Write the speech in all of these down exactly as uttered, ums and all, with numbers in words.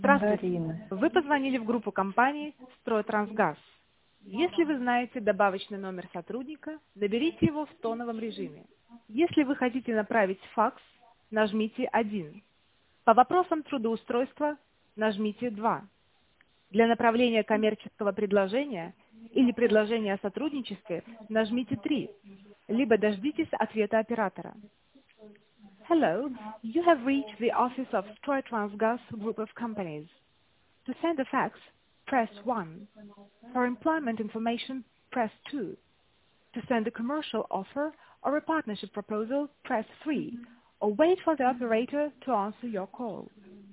Здравствуйте. Дарина. Вы позвонили в группу компании «Стройтрансгаз». Если вы знаете добавочный номер сотрудника, наберите его в тоновом режиме. Если вы хотите направить факс, нажмите один. По вопросам трудоустройства нажмите два. Для направления коммерческого предложения или предложения о сотрудничестве нажмите три, либо дождитесь ответа оператора. Hello, you have reached the office of Stroytransgas Group of Companies. To send a fax, press one. For employment information, press two. To send a commercial offer or a partnership proposal, press three. Or wait for the operator to answer your call.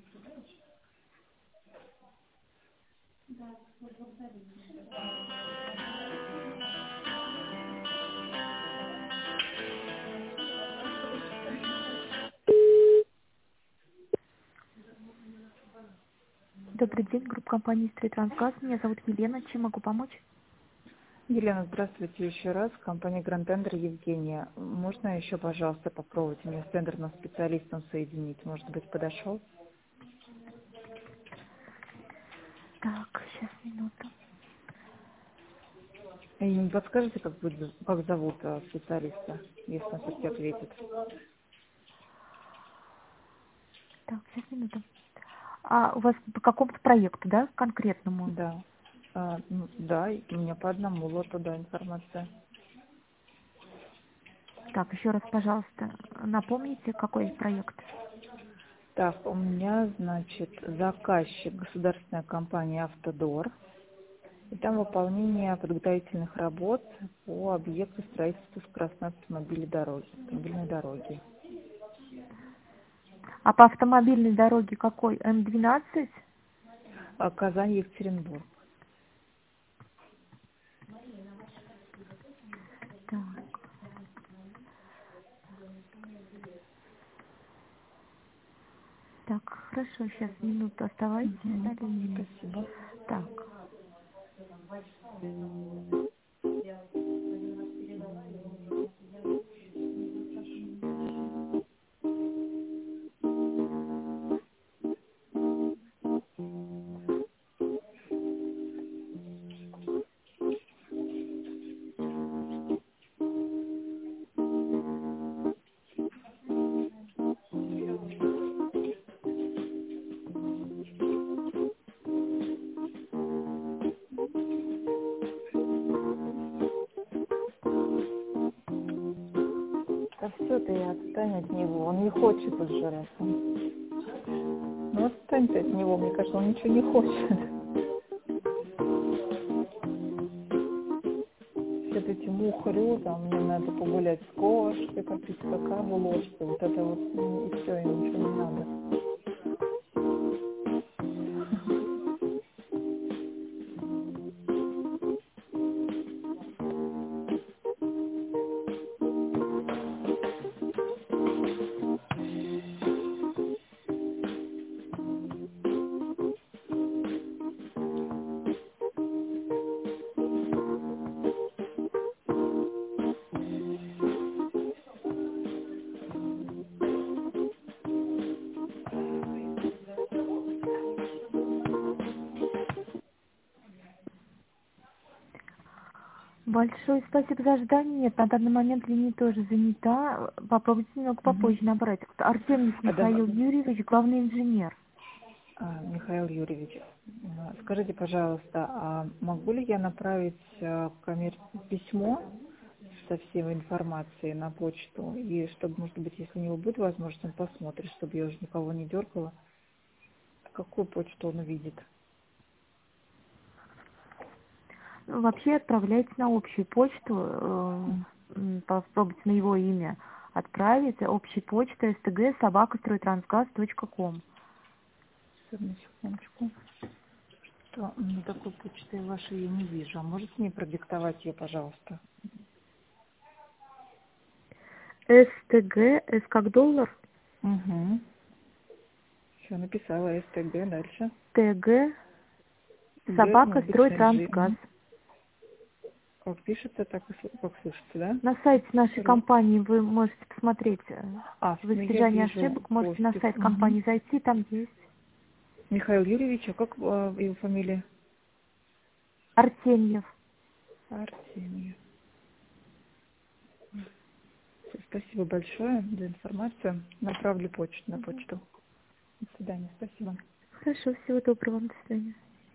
Добрый день, группа компании «Стройтрансгаз». Меня зовут Елена. Чем могу помочь? Елена, здравствуйте еще раз. Компания Grand Tender Евгения. Можно еще, пожалуйста, попробовать меня с тендерным специалистом соединить? Может быть, подошел? Так, сейчас, минуту. И не подскажете, как, будет, как зовут а, специалиста, если он все-таки ответит? Так, сейчас, минуту. А у вас по какому-то проекту, да, конкретному? Да. А, ну, да, у меня по одному лоту, да, информация. Так, еще раз, пожалуйста, напомните, какой проект? Так, у меня, значит, заказчик государственная компания «Автодор». И там выполнение подготовительных работ по объекту строительства скоростной автомобильной дороги. Автомобильной дороги. А по автомобильной дороге какой? М двенадцать? А, Казань, Екатеринбург. Так. Так, хорошо, сейчас минуту оставайтесь на линии. Спасибо. Так. Да все, ты отстань от него, он не хочет уже раз. Ну отстань ты от него, мне кажется, он ничего не хочет. Все эти мухрю, там мне надо погулять с кошкой, попить какаву ложкой, вот это вот, и все, и ничего не надо. Большое спасибо за ожидание. Нет, на данный момент линия тоже занята. Попробуйте немного Угу. попозже набрать. Артемьев А, да, Михаил Юрьевич, главный инженер. а, Михаил Юрьевич, а, скажите, пожалуйста, а могу ли я направить а, коммер... письмо со всей информацией на почту, и чтобы, может быть, если у него будет возможность, он посмотрит, чтобы я уже никого не дергала, какую почту он увидит? Ну, вообще отправляйте на общую почту, э, м, попробуйте на его имя отправить. Общая почта стг собака стройтрансгаз точка ком. Одну секундочку. Что, ну, такой почты вашей я не вижу. А можете мне продиктовать ее, пожалуйста? стг, с как доллар, Угу. Все, написала СТГ, дальше. тг, Г, ну, собака обычный G. стройтрансгаз. Мгм. Как пишется, так и слы- как слышится, да? На сайте нашей Строй. компании вы можете посмотреть, э, А, в ну я избежание вижу ошибок, можете на хостис. сайт Угу. компании зайти, там есть. Михаил Юрьевич, а как э, его фамилия? Артемьев. Артемьев. Спасибо большое за информацию. Направлю почту на почту. До свидания. Спасибо. Хорошо, всего доброго вам, до свидания.